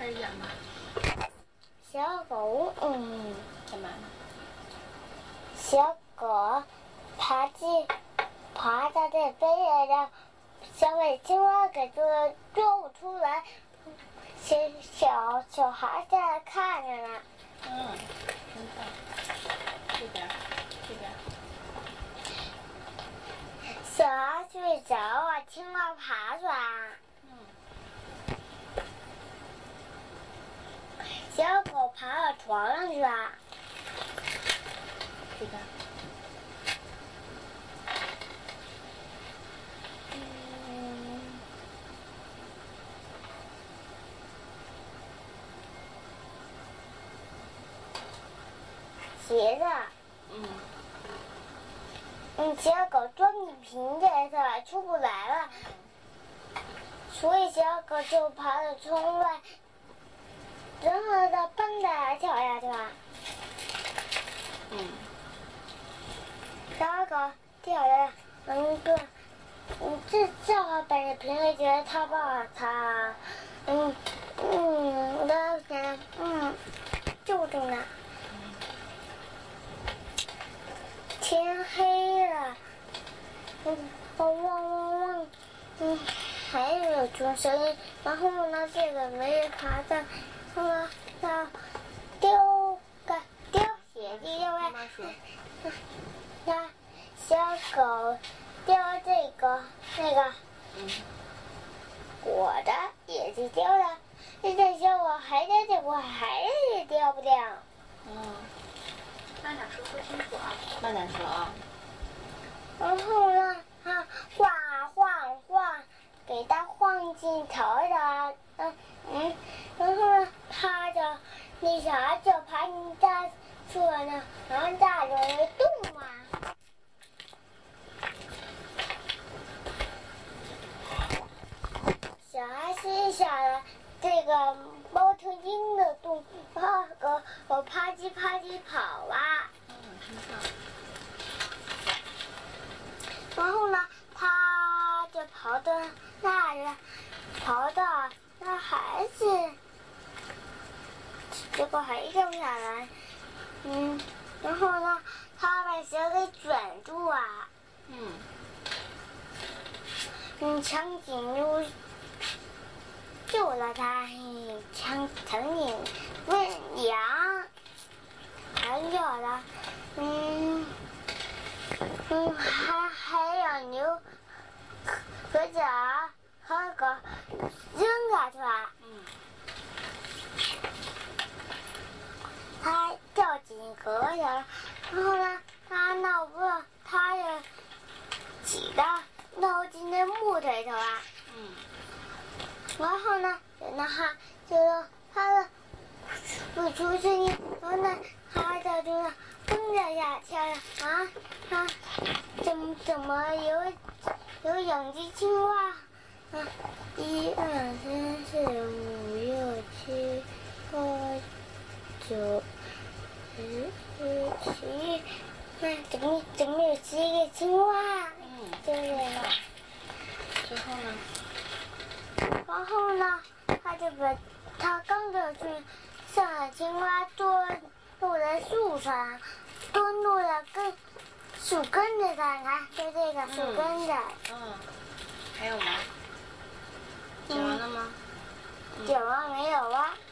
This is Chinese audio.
始讲吧。 小狗， 干嘛呢？ 小狗爬在这飞来的小尾青蛙给捉不出来，小孩在看着呢。 真棒。这边。 小孩睡着了，青蛙爬出来。小狗爬到床上去了。 这边。 鞋子。小狗钻进瓶子里了，出不来了，所以小狗就爬到窗外，然后它蹦的跳下去了。小狗跳下来，这正好把这瓶子觉得它抱了它，就这么。天黑了，汪汪汪，还有出声音。然后呢，这个没人爬上，它丢血迹丢了。那小狗丢这个那个，我的也是丢了。这小狗还在这块，还是丢不掉。 慢点说清楚啊！慢点说啊！ 然后呢，它晃，给它晃进头的，然后呢，那小孩就爬进大树了呢，然后大树就动嘛。小孩心想了，这个猫头鹰的洞，我啪叽跑啊。 真棒。 然后呢，他就跑到那里，跑到那孩子，结果还掉下来。然后呢，他把鞋给卷住啊。长颈鹿救了他，长颈问羊，还有了，还有牛和甲和狗扔下去了。他掉进河里了，然后呢，他也挤的闹进那木腿头啊。然后呢，他的不出声音，然后呢，他就蹦着下跳了怎么有两只青蛙1、2、3、4、5、6、7、8、9、10、11，怎么有11个青蛙？对不对？ 最后呢？ 然后呢，他刚着去上海青蛙蹲落在树上，蹲落了树根子上，看，就这个树根子。 还有吗？讲完了吗？ 讲完没有啊？